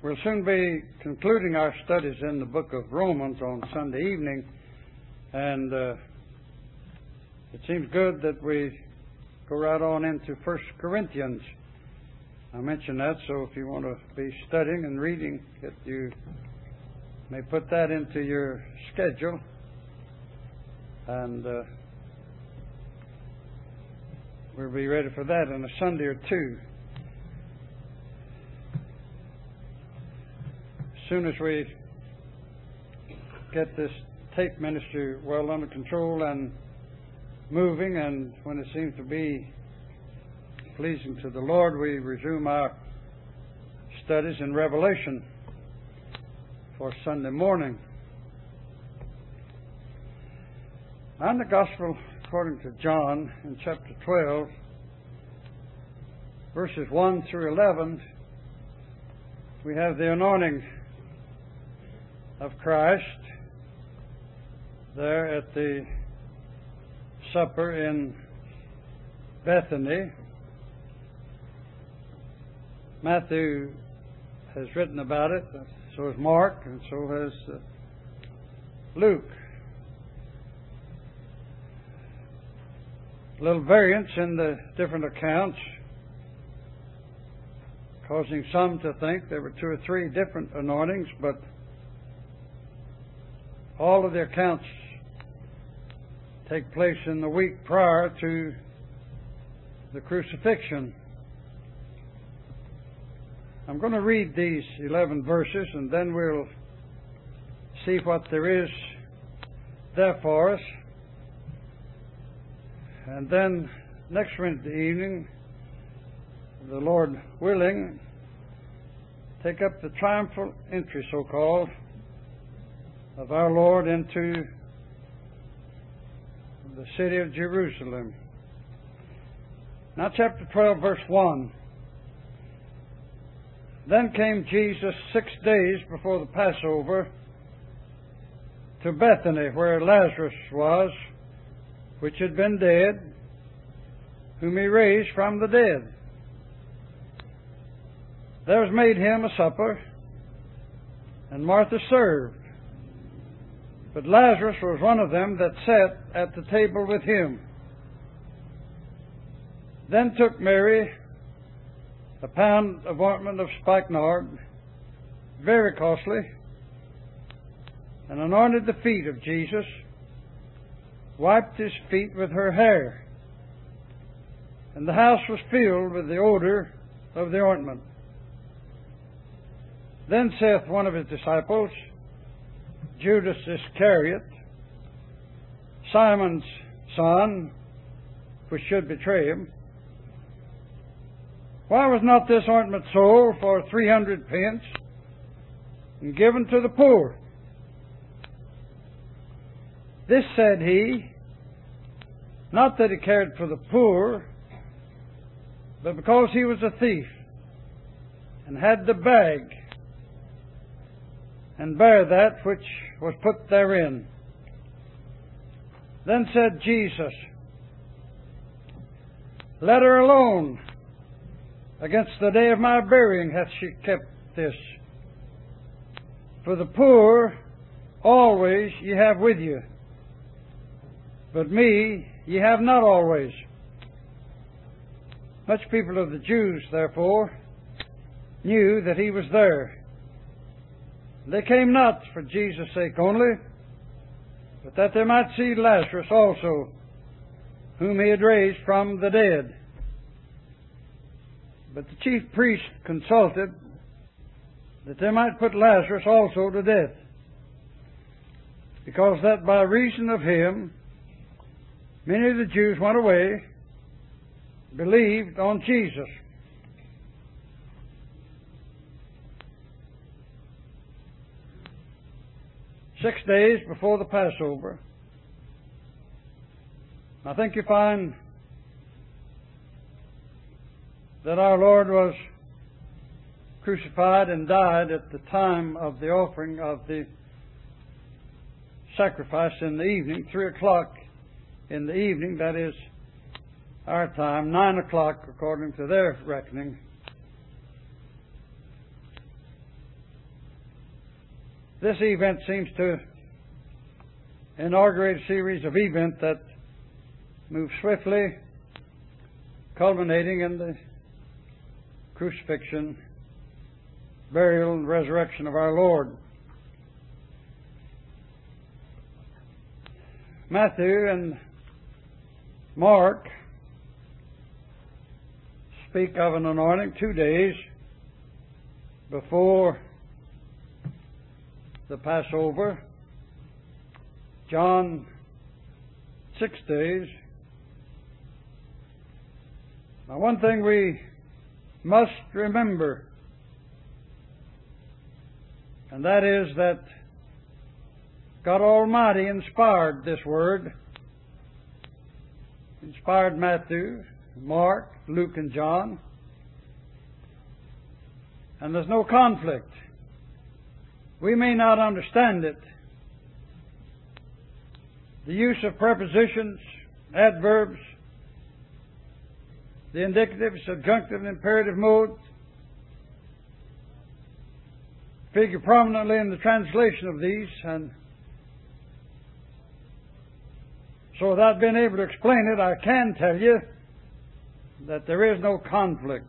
We'll soon be concluding our studies in the book of Romans on Sunday evening, and it seems good that we go right on into 1 Corinthians. I mention that so if you want to be studying and reading, that you may put that into your schedule, and we'll be ready for that in a Sunday or two. As soon as we get this tape ministry well under control and moving, and when it seems to be pleasing to the Lord, we resume our studies in Revelation for Sunday morning. On the Gospel according to John in chapter 12, verses 1 through 11, we have the anointing of Christ there at the supper in Bethany. Matthew has written about it, so has Mark, and so has Luke. A little variance in the different accounts, causing some to think there were 2 or 3 different anointings, but all of the accounts take place in the week prior to the crucifixion. I'm going to read these 11 verses, and then we'll see what there is there for us. And then next Wednesday evening, the Lord willing, take up the triumphal entry, so-called, of our Lord into the city of Jerusalem. Now chapter 12, verse 1. Then came Jesus 6 days before the Passover to Bethany, where Lazarus was, which had been dead, whom he raised from the dead. There was made him a supper, and Martha served. But Lazarus was one of them that sat at the table with him. Then took Mary a pound of ointment of spikenard, very costly, and anointed the feet of Jesus, wiped his feet with her hair, and the house was filled with the odor of the ointment. Then saith one of his disciples, Judas Iscariot, Simon's son, which should betray him, why was not this ointment sold for 300 pence and given to the poor? This said he, not that he cared for the poor, but because he was a thief, and had the bag, and bare that which was put therein. Then said Jesus, let her alone. Against the day of my burying hath she kept this. For the poor always ye have with you, but me ye have not always. Much people of the Jews, therefore, knew that he was there. They came not for Jesus' sake only, but that they might see Lazarus also, whom he had raised from the dead. But the chief priests consulted that they might put Lazarus also to death, because that by reason of him many of the Jews went away, believed on Jesus. Six days before the Passover, I think you find that our Lord was crucified and died at the time of the offering of the sacrifice in the evening, 3 o'clock in the evening, that is our time, 9 o'clock according to their reckoning. This event seems to inaugurate a series of events that move swiftly, culminating in the crucifixion, burial, and resurrection of our Lord. Matthew and Mark speak of an anointing 2 days before the Passover. John 6 days. Now, one thing we must remember, and that is that God Almighty inspired this word. Inspired Matthew, Mark, Luke, and John. And there's no conflict. We may not understand it. The use of prepositions, adverbs, the indicative, subjunctive, and imperative modes figure prominently in the translation of these, and so without being able to explain it, I can tell you that there is no conflict.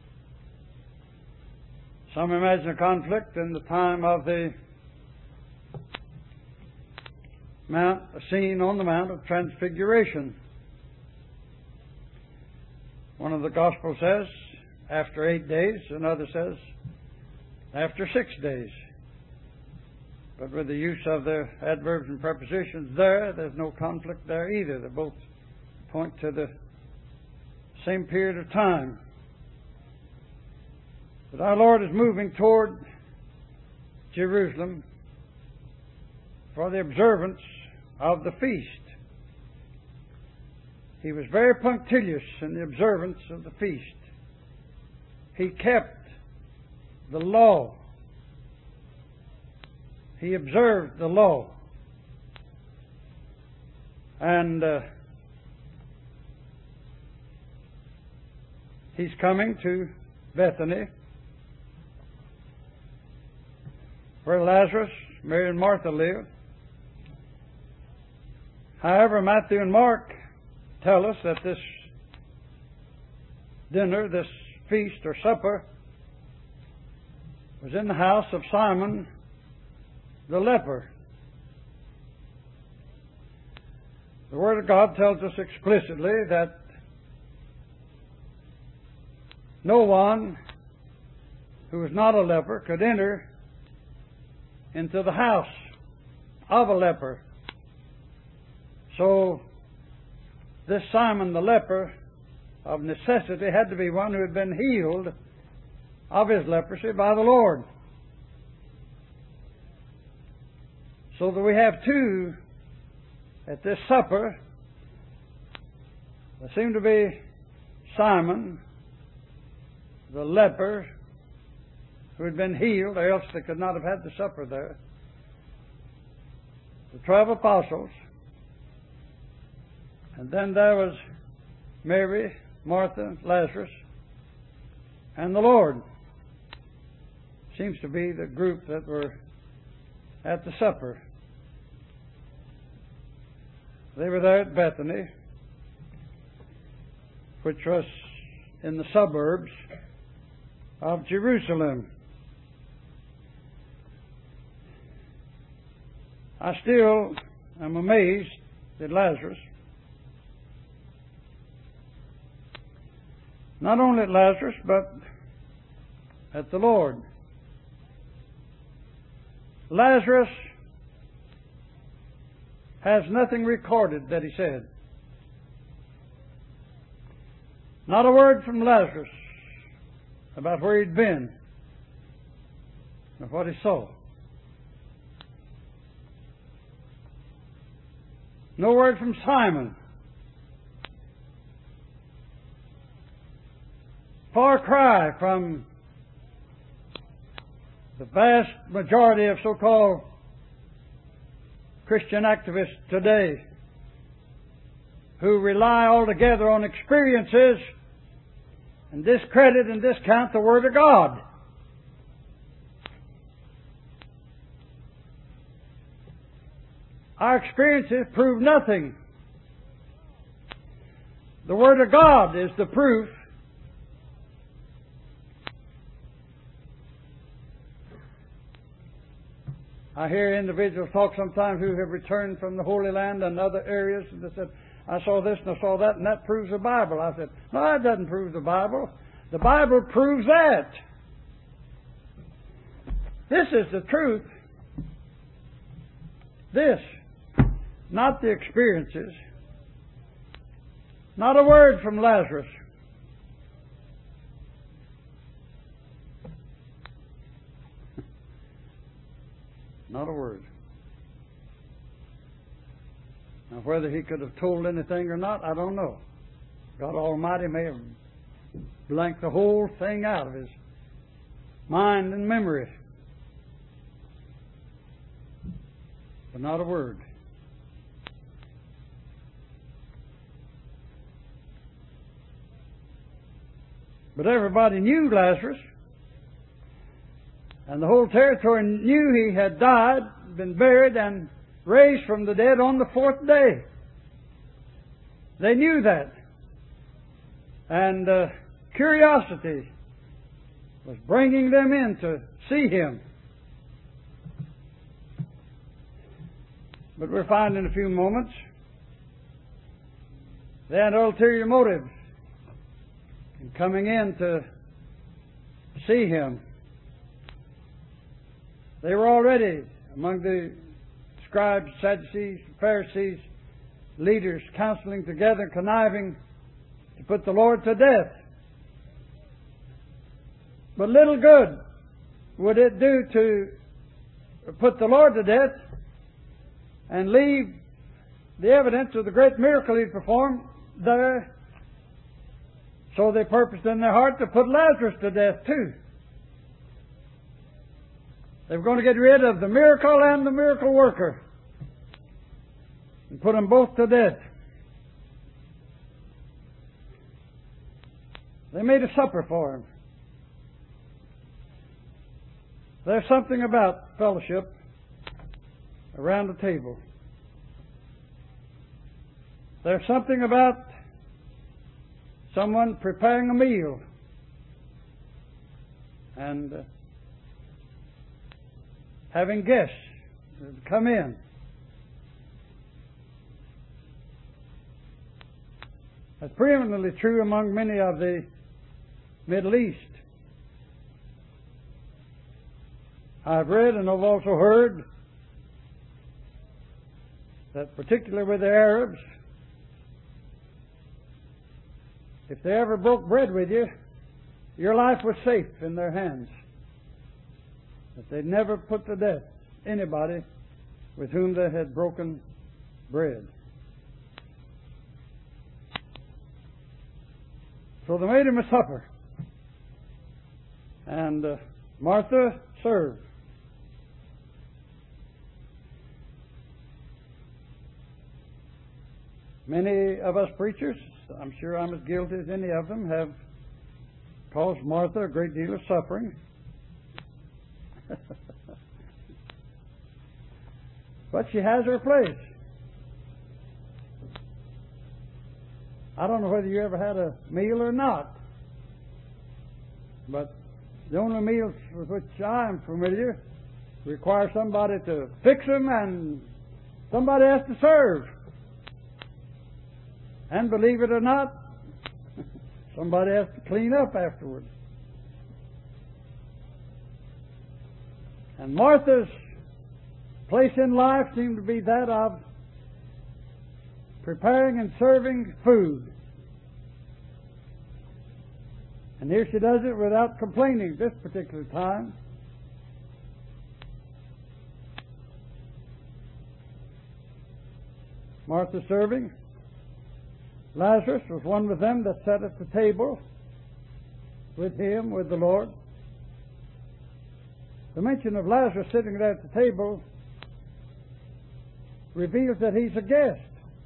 Some imagine a conflict in the time of the scene on the Mount of Transfiguration. One of the Gospels says, after 8 days, another says, after 6 days. But with the use of the adverbs and prepositions there's no conflict there either. They both point to the same period of time. But our Lord is moving toward Jerusalem for the observance of the feast. He was very punctilious in the observance of the feast. He kept the law. He observed the law. And he's coming to Bethany, where Lazarus, Mary, and Martha live. However, Matthew and Mark tell us that this dinner, this feast or supper, was in the house of Simon the leper. The Word of God tells us explicitly that no one who is not a leper could enter into the house of a leper. So, this Simon the leper, of necessity, had to be one who had been healed of his leprosy by the Lord. So that we have two at this supper. There seemed to be Simon the leper, who had been healed, or else they could not have had the supper there. The 12 apostles. And then there was Mary, Martha, Lazarus, and the Lord. Seems to be the group that were at the supper. They were there at Bethany, which was in the suburbs of Jerusalem. I still am amazed at Lazarus. Not only at Lazarus, but at the Lord. Lazarus has nothing recorded that he said. Not a word from Lazarus about where he'd been or what he saw. No word from Simon. Far cry from the vast majority of so-called Christian activists today who rely altogether on experiences and discredit and discount the Word of God. Our experiences prove nothing. The Word of God is the proof. I hear individuals talk sometimes who have returned from the Holy Land and other areas, and they said, I saw this and I saw that, and that proves the Bible. I said, no, that doesn't prove the Bible. The Bible proves that. This is the truth. This, not the experiences. Not a word from Lazarus. Not a word. Now, whether he could have told anything or not, I don't know. God Almighty may have blanked the whole thing out of his mind and memory. But not a word. But everybody knew Lazarus. And the whole territory knew he had died, been buried, and raised from the dead on the fourth day. They knew that. And curiosity was bringing them in to see him. But we'll find in a few moments they had ulterior motives in coming in to see him. They were already among the scribes, Sadducees, Pharisees, leaders counseling together, conniving to put the Lord to death. But little good would it do to put the Lord to death and leave the evidence of the great miracle he performed there. So they purposed in their heart to put Lazarus to death too. They were going to get rid of the miracle and the miracle worker and put them both to death. They made a supper for him. There's something about fellowship around the table. There's something about someone preparing a meal and having guests come in. That's preeminently true among many of the Middle East. I've read and I've also heard that particularly with the Arabs, if they ever broke bread with you, your life was safe in their hands. That they'd never put to death anybody with whom they had broken bread. So they made him a supper. And Martha served. Many of us preachers, I'm sure I'm as guilty as any of them, have caused Martha a great deal of suffering. But she has her place. I don't know whether you ever had a meal or not, but the only meals with which I am familiar require somebody to fix them and somebody has to serve. And believe it or not, somebody has to clean up afterwards. And Martha's place in life seemed to be that of preparing and serving food. And here she does it without complaining this particular time. Martha serving. Lazarus was one with them that sat at the table with him, with the Lord. The mention of Lazarus sitting there at the table reveals that he's a guest.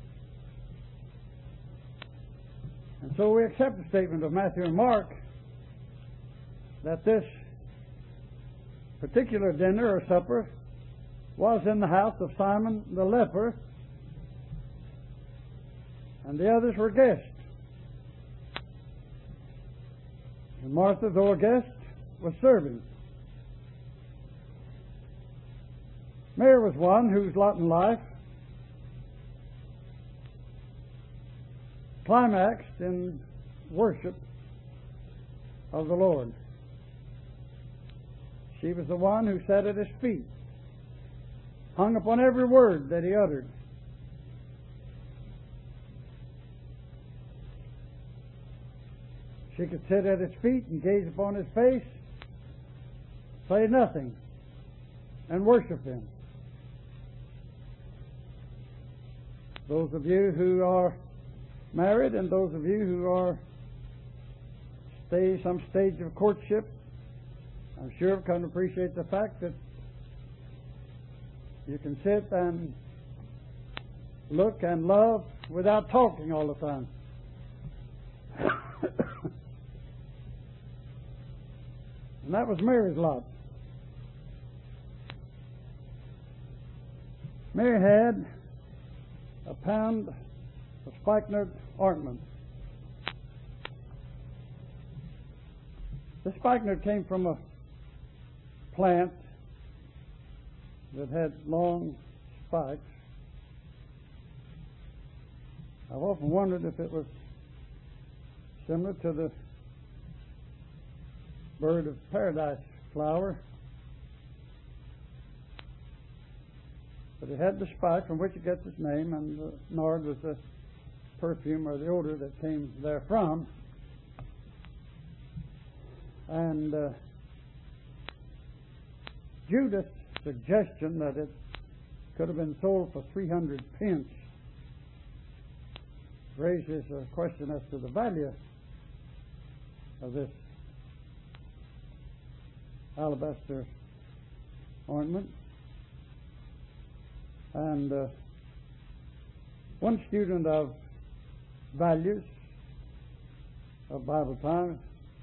And so we accept the statement of Matthew and Mark that this particular dinner or supper was in the house of Simon the leper, and the others were guests. And Martha, though a guest, was serving. Mary was one whose lot in life climaxed in worship of the Lord. She was the one who sat at His feet, hung upon every word that He uttered. She could sit at His feet and gaze upon His face, say nothing, and worship Him. Those of you who are married and those of you who are some stage of courtship, I'm sure can appreciate the fact that you can sit and look and love without talking all the time. And that was Mary's lot. Mary had a pound of spikenard ointment. The spikenard came from a plant that had long spikes. I've often wondered if it was similar to the bird of paradise flower. But it had the spike from which it gets its name, and the nard was the perfume or the odor that came therefrom. And Judas' suggestion that it could have been sold for 300 pence raises a question as to the value of this alabaster ointment. And one student of values of Bible time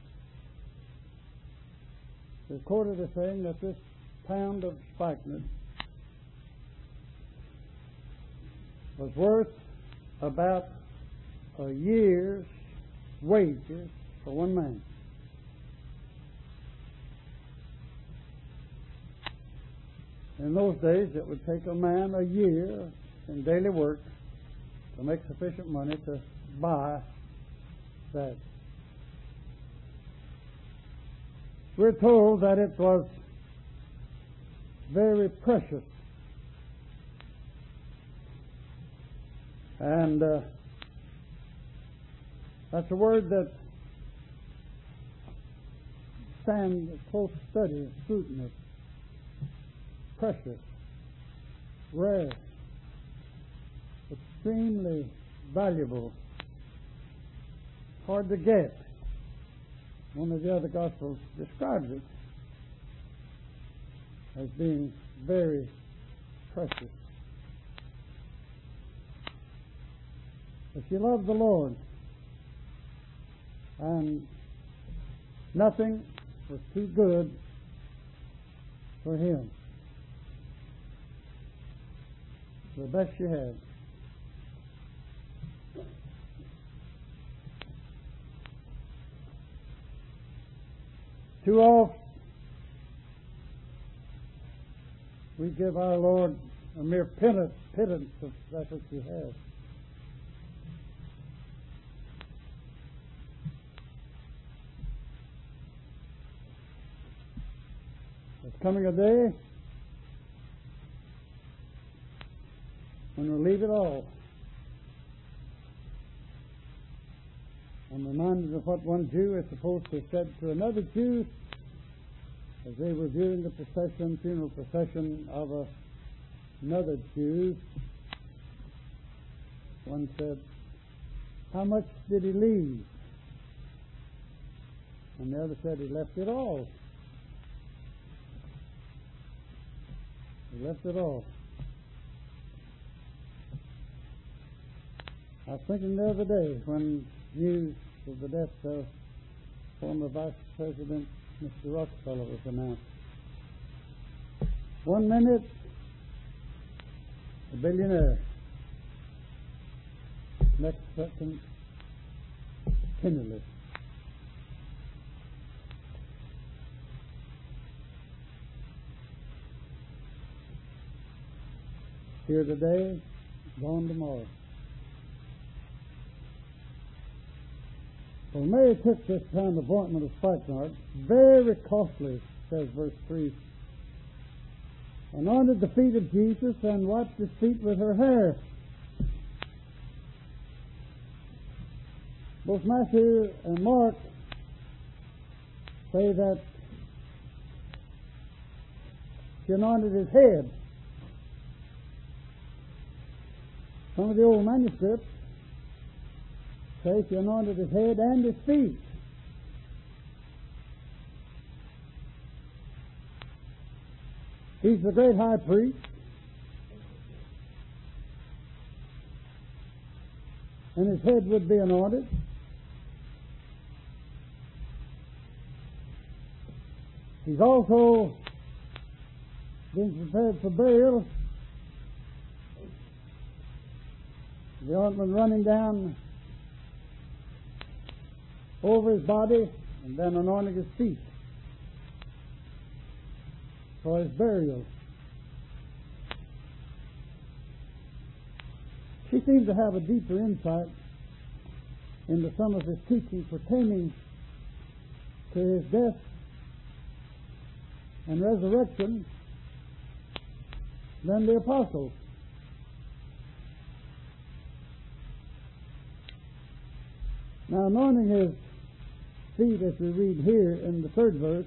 is quoted as saying that this pound of spikenard was worth about a year's wages for one man. In those days, it would take a man a year in daily work to make sufficient money to buy that. We're told that it was very precious. And that's a word that stands a close study of scrutiny. Precious, rare, extremely valuable, hard to get. One of the other Gospels describes it as being very precious. But she loved the Lord, and nothing was too good for Him. The best she had. Too often we give our Lord a mere pittance of that which He has. There's coming a day when we'll leave it all. I'm reminded of what one Jew is supposed to have said to another Jew as they were viewing the funeral procession of another Jew. One said, "How much did he leave?" And the other said, "He left it all." He left it all. I was thinking the other day when news of the death of former Vice President Mr. Rockefeller was announced. 1 minute billionaire. Next second, penniless. Here today, gone tomorrow. Well, Mary took this kind of ointment of spikenard, very costly, says verse 3, anointed the feet of Jesus and wiped his feet with her hair. Both Matthew and Mark say that she anointed his head. Some of the old manuscripts say she anointed his head and his feet. He's the great high priest. And his head would be anointed. He's also being prepared for burial. The ointment running down over his body and then anointing his feet for his burial. She seems to have a deeper insight into some of his teaching pertaining to his death and resurrection than the apostles. Now, anointing his feet, as we read here in the 3rd verse,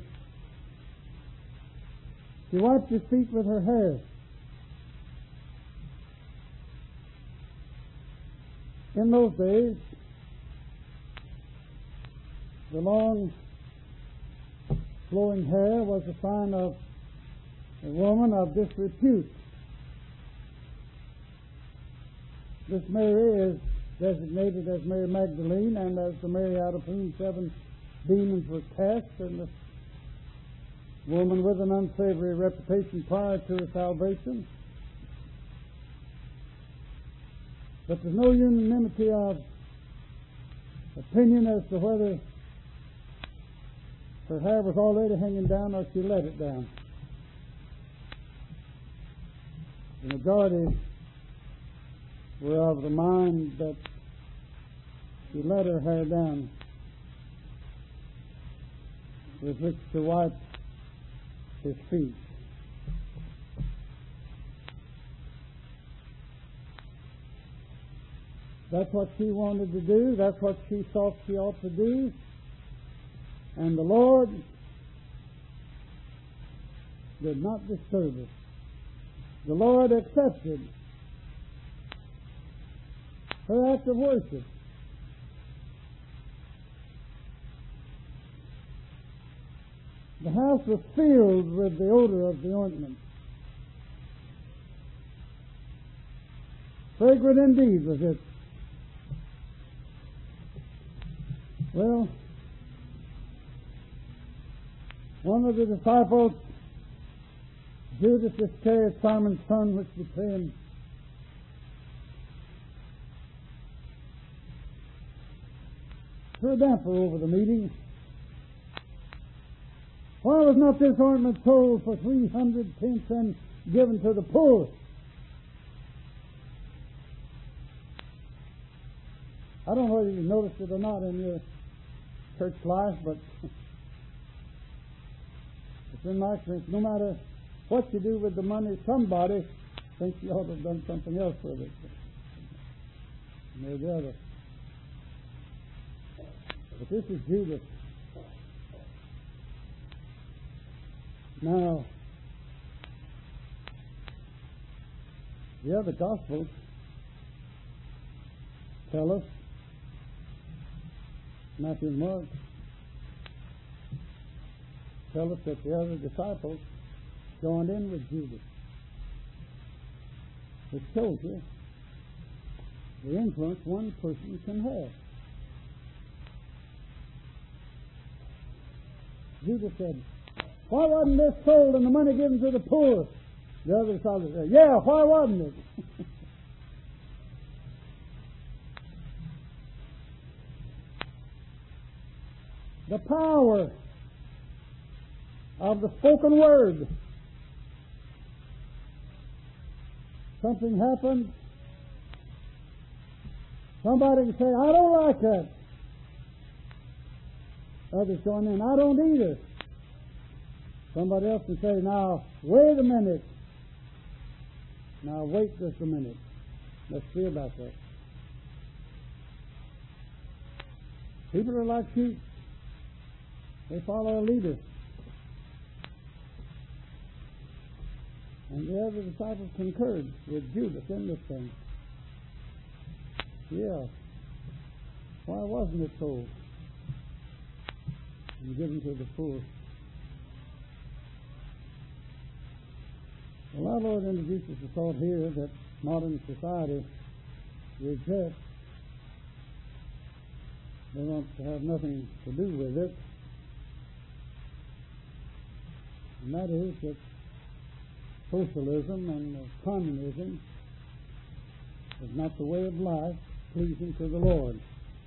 she wiped his feet with her hair. In those days, the long flowing hair was a sign of a woman of disrepute. This Mary is designated as Mary Magdalene, and as the Mary out of whom 7 demons were cast, and the woman with an unsavory reputation prior to her salvation. But there's no unanimity of opinion as to whether her hair was already hanging down or she let it down. The majority were of the mind that she let her hair down with which to wipe his feet. That's what she wanted to do. That's what she thought she ought to do. And the Lord did not disturb it. The Lord accepted her act of worship. The house was filled with the odor of the ointment. Fragrant indeed was it. Well, one of the disciples, Judas Iscariot, Simon's son, which betrayed him, threw a damper over the meeting. Why was not this ointment sold for 300 pence and given to the poor? I don't know whether you noticed it or not in your church life, but it's in my experience, no matter what you do with the money, somebody thinks you ought to have done something else with it. Maybe the other. But this is Judas. Now, the other Gospels tell us, Matthew and Mark tell us that the other disciples joined in with Judas. It shows you the influence one person can have. Judas said, why wasn't this sold and the money given to the poor? The other disciples said, yeah, why wasn't it? The power of the spoken word. Something happened. Somebody can say, I don't like that. Others join in, I don't either. Somebody else can say, now, wait a minute. Now, wait just a minute. Let's see about that. People are like sheep. They follow a leader. And the other disciples concurred with Judas in this thing. Yeah. Why wasn't it sold and given to the poor? Well, our Lord introduces the thought here that modern society rejects. They want to have nothing to do with it. And that is that socialism and communism is not the way of life pleasing to the Lord.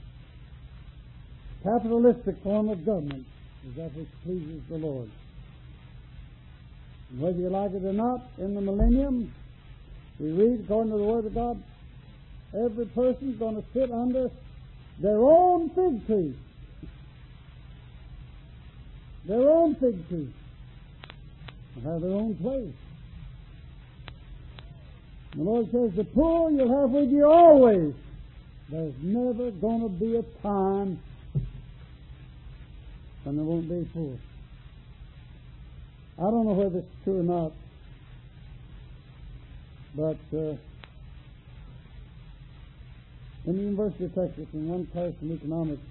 Capitalistic form of government is that which pleases the Lord. And whether you like it or not, in the millennium, we read, according to the Word of God, every person's going to sit under their own fig tree. Their own fig tree. They'll have their own place. The Lord says, the poor you'll have with you always. There's never going to be a time when there won't be poor. I don't know whether it's true or not, but in the University of Texas, in one class in economics,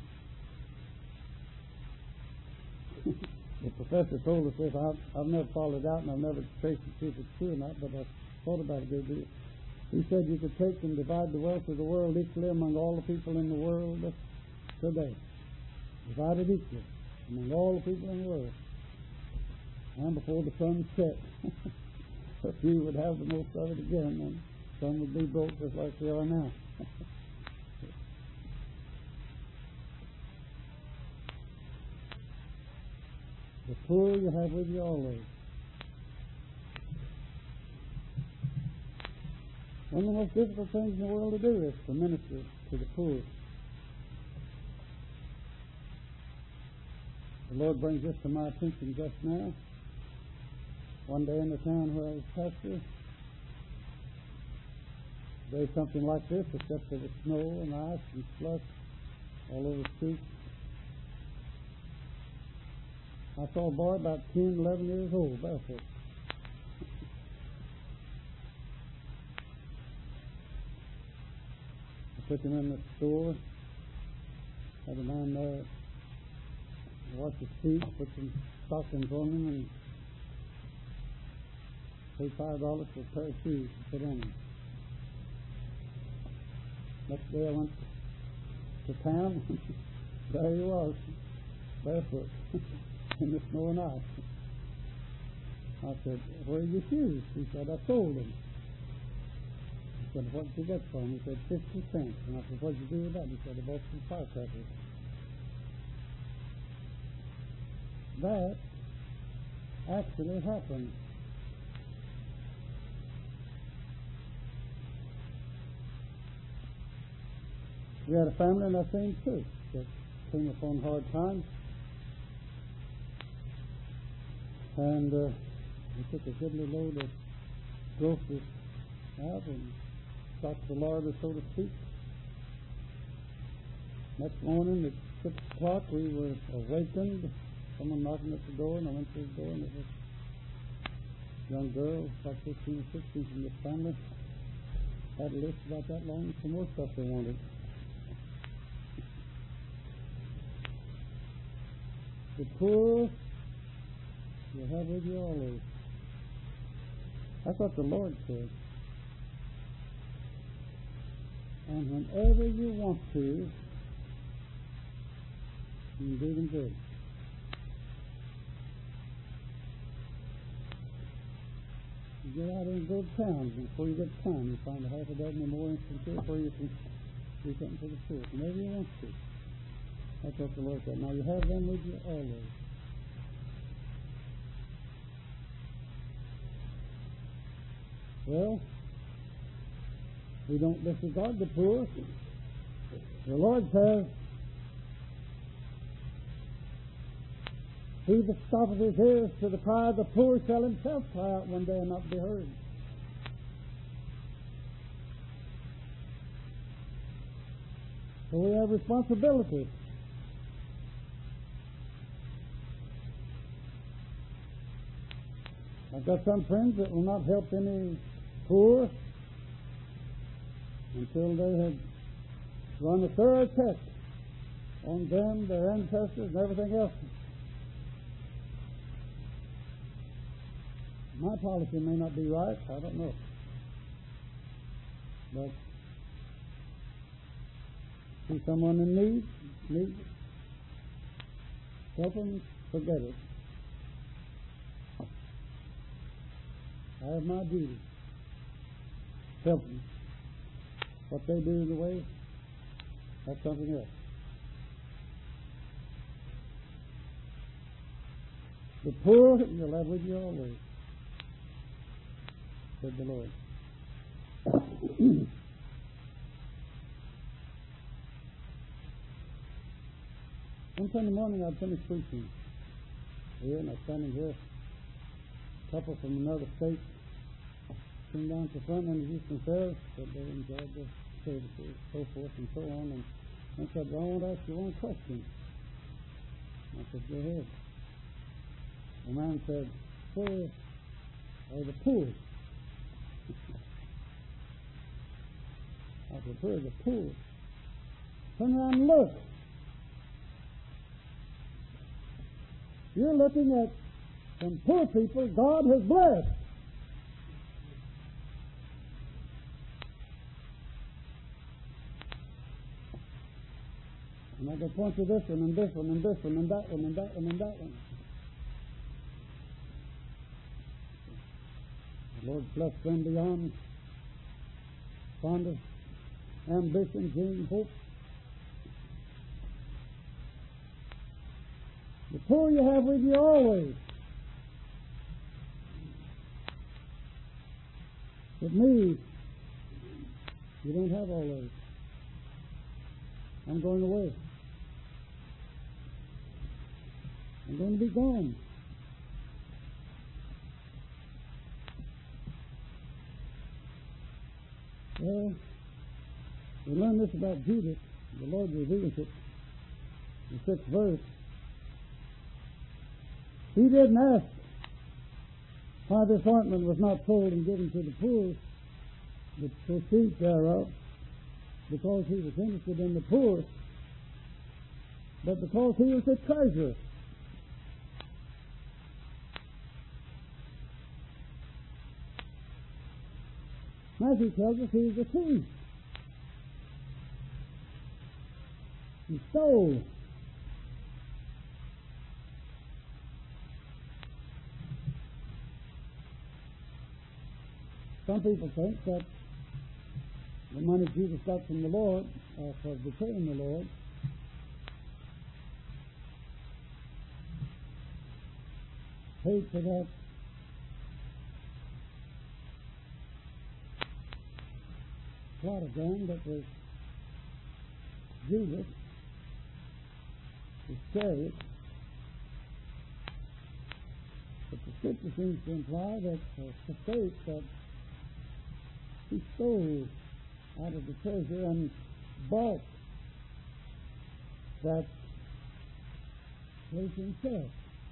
the professor told us this. I've never followed it out, and I've never traced to see if it's true or not, but I thought about it a good deal. He said you could take and divide the wealth of the world equally among all the people in the world today. Divide it equally among all the people in the world. And before the sun set, a few would have the most of it again, and some would be broke just like they are now. The poor you have with you always. One of the most difficult things in the world to do is to minister to the poor. The Lord brings this to my attention just now. One day in the town where I was pastor, there was something like this, except there was snow and ice and slush all over the street. I saw a boy about 10, 11 years old, barefoot. I took him in the store, had a man there wash his feet, put some stockings on him, and paid $5 for a pair of shoes to put on him. Next day I went to town. There he was, barefoot, in the snow and ice. I said, where are your shoes? He said, I sold them. I said, what did you get for them? He said, 50 cents. And I said, what did you do with that? He said, I bought some firecrackers. That actually happened. We had a family in that same church that came upon hard times. And we took a goodly load of groceries out and stocked the larder, so to speak. Next morning at 6 o'clock we were awakened. Someone knocking at the door, and I went to the door, and it was a young girl, about 15 or 16 from this family. Had a list about that long, some more stuff they wanted. The poor you have with you always. That's what the Lord said. And whenever you want to, you can do them good. You get out and go to town, and before you get to town, you find a half a dozen or more instances where you can do something for the poor. Maybe you want to. That's what the Lord said. Now you have them with you always. Well, we don't disregard the poor. The Lord says, he that stoppeth his ears to the cry of the poor shall himself cry out one day and not be heard. So we have responsibility. I've got some friends that will not help any poor until they have run a thorough check on them, their ancestors, and everything else. My policy may not be right, I don't know. But see someone in need, help them, forget it. I have my duty. Help them. What they do in the way, that's something else. The poor you'll have with you always, said the Lord. One Sunday morning I'd finished preaching here, and I was standing here. A couple from another state came down to the front and introduced themselves, said they enjoyed the services, so forth and so on, and I said, well, I want to ask you one question. I said, go ahead. The man said, where are the poor? I said, where are the poor? Turn around and look. You're looking at some poor people God has blessed. And I can point to this one and this one and this one and that one and that one and that one. The Lord bless them beyond fondest ambition, dream, hope. The poor you have with you always. With me, you don't have all those. I'm going away. I'm going to be gone. Well, we learn this about Judas. The Lord reveals it in the 6th verse. He didn't ask why this ointment was not sold and given to the poor, the proceeds thereof, because he was interested in the poor, but because he was the treasurer. Matthew tells us he was a thief. He stole. Some people think that the money Jesus got from the Lord for betraying the Lord paid for that plot of ground that was Jesus Iscariot. But the scripture seems to imply that to state that he stole out of the treasure and bought that place himself.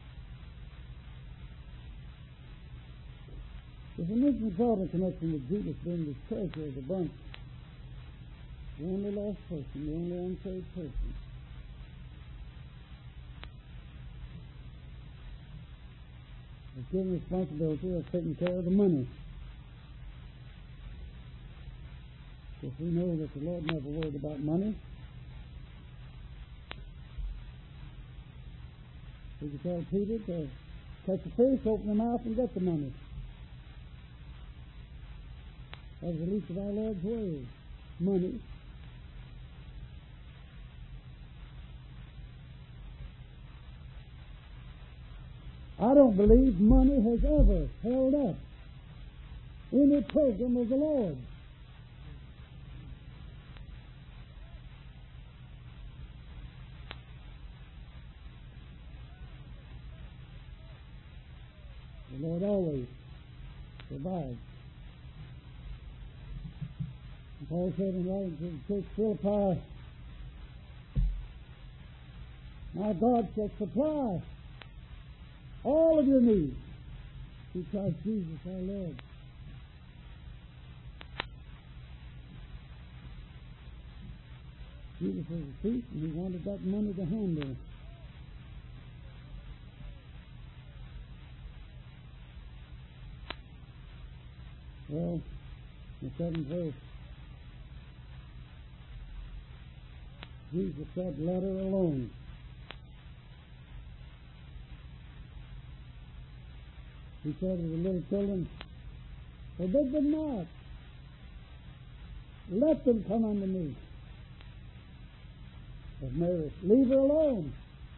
There's an intimate thought in connection with Judas being the treasurer of the bunch, the only lost person, the only unsaved person. He's given responsibility of taking care of the money. Because we know that the Lord never worried about money. He could tell Peter to catch a fish, open the mouth, and get the money. as the least of our Lord's ways, money. I don't believe money has ever held up any program of the Lord. The Lord always provides. Paul said in writing to the church Philippi, "My God shall supply all of your needs through Christ Jesus our Lord." Jesus was a thief, and he wanted that money to handle. Well, the 7th verse, Jesus said, "Let her alone." He said to the little children, "Forbid them not. Let them come unto me." But Mary, "Leave her alone."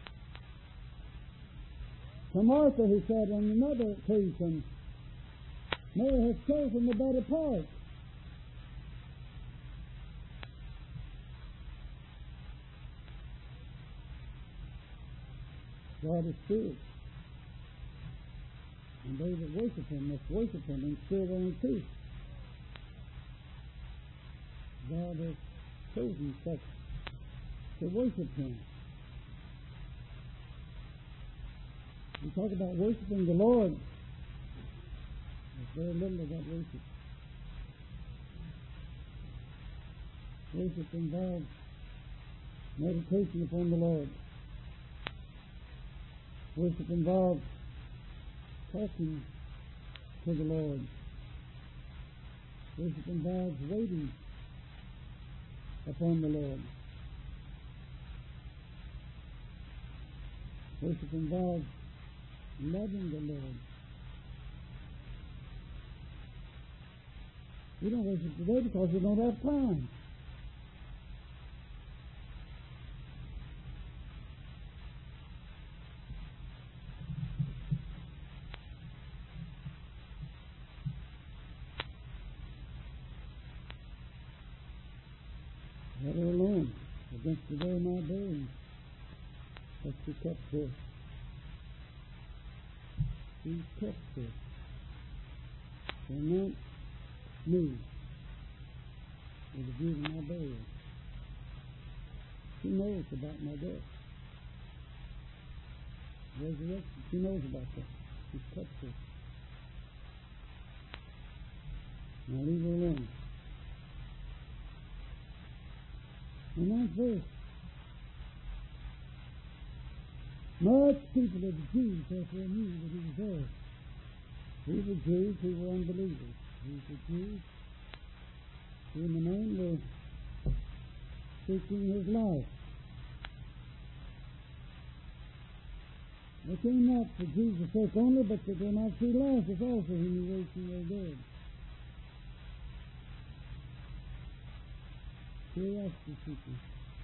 To Martha, he said on another occasion, "Mary has chosen the better part." God is spirit, and they that worship Him must worship Him in spirit and in truth. God has chosen such to worship Him. We talk about worshiping the Lord. There's very little of that worship. Worship involves meditation upon the Lord. Worship involves talking to the Lord. Worship involves waiting upon the Lord. Worship involves loving the Lord. We don't worship today because we don't have time. Let her alone against the very my day. But she kept her. She kept her. And not me with the view of my burial. She knows about my death. Resurrection, she knows about that. She kept her. Now leave her alone. And that's verse. Much people of the Jews therefore knew that he was there. These were Jews who were unbelievers. These were Jews who in the name were seeking his life. They came not for Jesus' sake only, but that they might see Lazarus also, whom he raised from their dead. Curiosity seekers.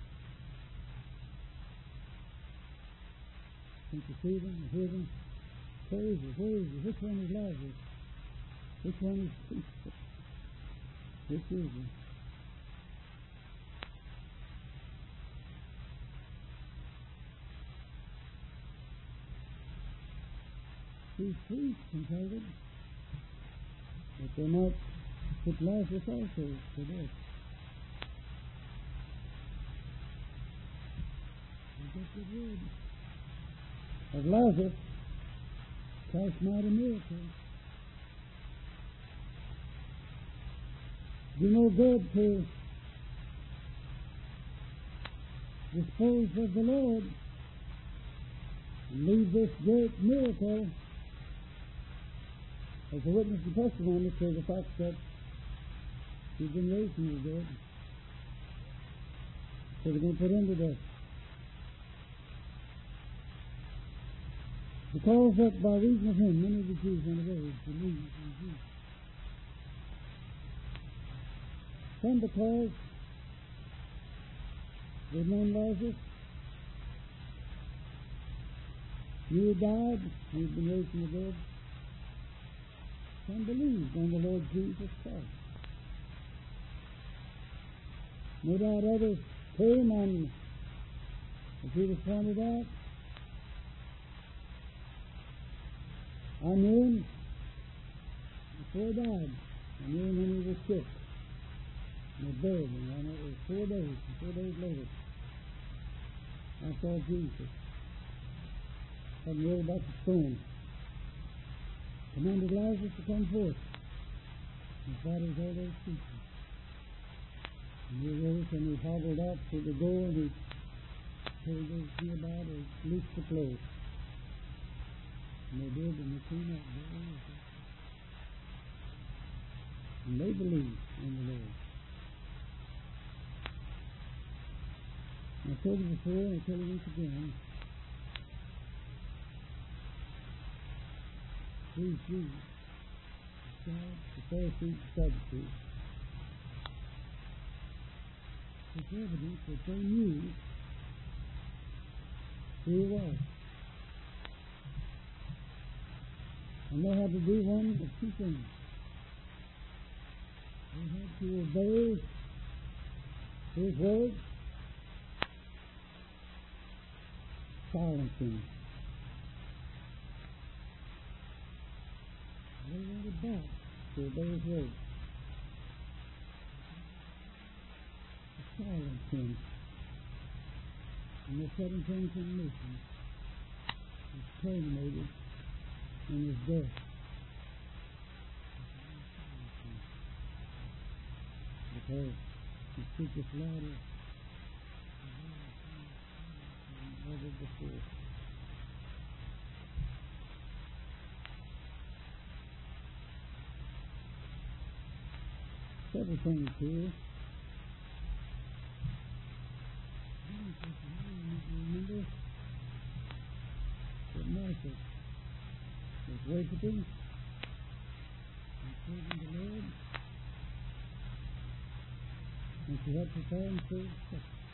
Can't you see them, hear them? Where is he? Where is he? Which one is Lazarus? Which one is Jesus? Which is he? These priests contended that they might put Lazarus also to death. I guess it would. Of Lazarus, Christ mighty miracle. Do no good to dispose of the Lord and leave this great miracle as a witness and testimony to the fact that he's been raised from the dead. So they're going to put him to death. Because that by reason of him, many of the Jews went away to believe in Jesus. Some because the man Lazarus, you died, you've been raised from the dead. Some believed on the Lord Jesus Christ. No doubt others came and, as he was pointed out, I knew him before he died. I knew him when he was sick. And they buried him, and it was 4 days. And 4 days later, I saw Jesus. Hadn't rolled back the stone. Commanded Lazarus to come forth. His body was all those pieces. And he rose and he hobbled out to the door and he told those nearby to loose the clothes. And they did, and they came out. And they believed in the Lord. I told you before, and I tell you once again, these Jews, the Pharisees, the Sadducees, it's evidence that they knew who he was. And they had to do one of two things. They had to obey his word, silence him. They wanted back to obey his word. To silence him. And the sudden transformation was culminated in his death. Because he speaketh louder than ever before. Several things here. Remember that Martha was worshiping and serving the Lord, and she had prepared and served supper.